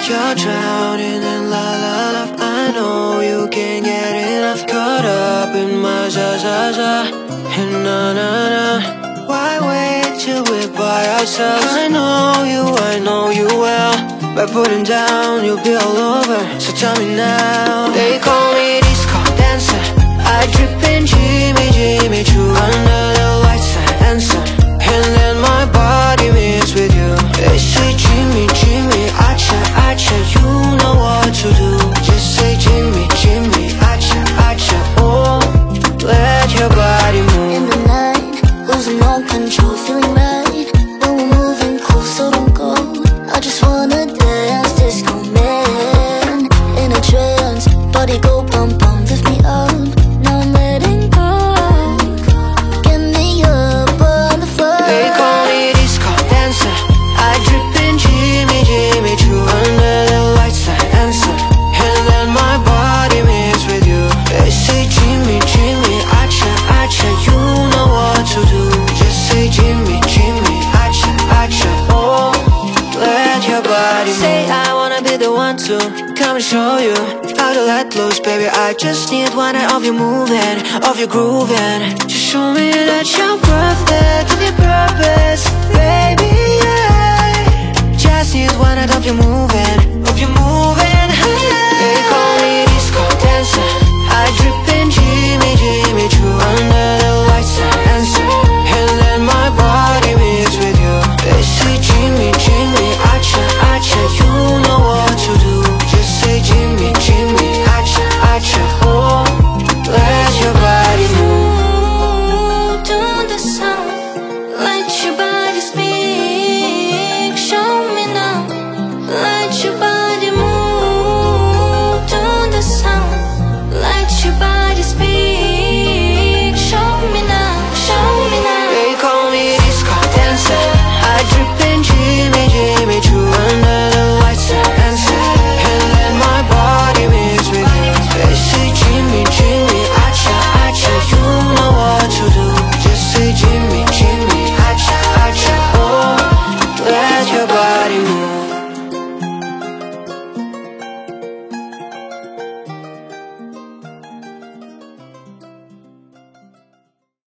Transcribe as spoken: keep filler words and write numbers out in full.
You're drowning in la la la. I know you can't get enough. Caught up in my za za za and na na na. Why wait till we're by ourselves? I know you, I know you well. By putting down, you'll be all over. So tell me now. They call me disco dancer. I drip in Jimmy, Jimmy Choo. Under the lights I answer, and then my body meets with you. They say Jimmy, Jimmy, acha, acha. You know what to do. Just say Jimmy, Jimmy, acha, acha. Oh, let your body move. In the night, losing all control, feeling right. When we're moving close, so don't go. I just wanna dance, disco man. In a trance, body go bum bum, lift me up. Now I'm letting go. Get me up on the floor. They call me disco dancer. I drip in Jimmy, Jimmy Choo. Under the lights I answer, and then my body meets with you. They say Jimmy, Jimmy, acha, acha. You know what to do. Just say Jimmy, Jimmy, acha, acha. Oh, let your body move. Say I wanna be the one to come and show you how to let loose, baby. I just need one night of you moving, of you grooving. Just show me that you're worth it, to be purpose, baby.